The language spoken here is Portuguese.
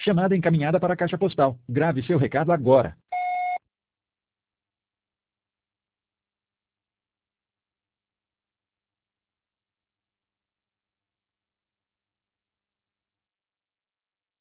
Chamada encaminhada para a caixa postal. Grave seu recado agora.